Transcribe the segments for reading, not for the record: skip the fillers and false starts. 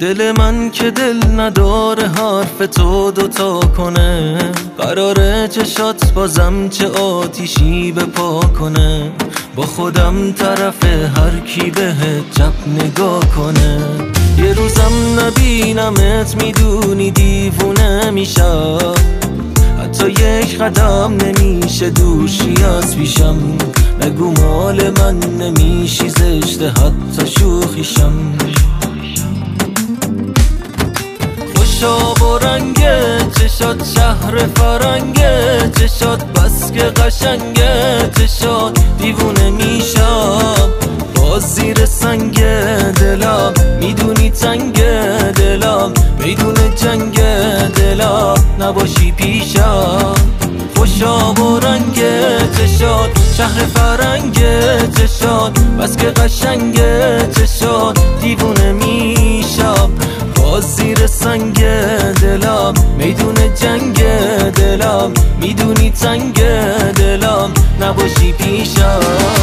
دل من که دل نداره حرف تو دوتا کنه، قراره چشات بازم چه آتیشی بپا کنه. با خودم طرف هر کی بهت چپ نگاه کنه. یه روزم نبینمت میدونی دیوونه میشم، حتی یک قدم نمیشه دوشی از پیشم. نگو مال من نمیشی زشته حتی شوخیشم. خوشا و رنگه چشات شهر فرنگه، چشات بس که قشنگه، چشات دیوونه میشم. باز زیر سنگ دلم میدونی تنگ دلم، میدون جنگ دلم نباشی پیشم. خوشا و رنگه چشات شهر فرنگه، چشات بس که قشنگه، چشات دیوونه میشم. باز زیر سنگ دلم میدون جنگ دلم، میدونی تنگ دلم نباشی پیشم.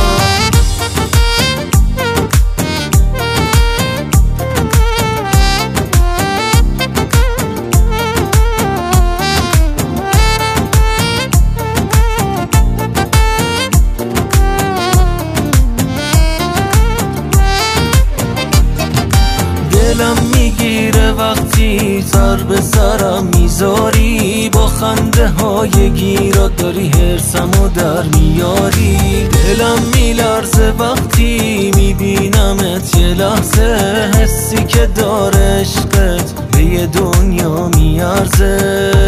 دلم میگیره وقتی سر به سرم میذاری، با خنده های گیرات داری حرسمو در میاری. دلم میلرزه وقتی میبینمت یه لحظه، حسی که داره عشقت به یه دنیا میارزه.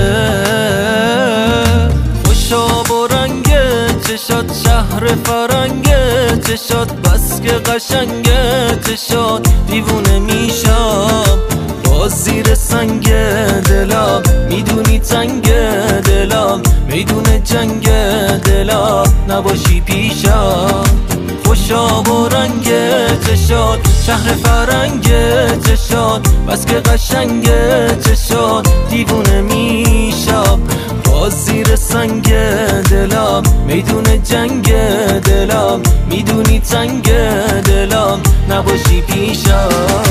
خوشا با رنگه چشات شهر فرنگه، چشات بس که قشنگه، چشات دیوونه میشم. باز زیر سنگ دلم میدونی تنگ دلم، میدون جنگ دلم نباشی پیشم. خوشا و رنگه چشات شهر فرنگه، چشات بس که قشنگه، چشات دیوونه میشم. باز زیر سنگ دلم میدون جنگ دلم، میدونی تنگ دلم نباشی پیشم.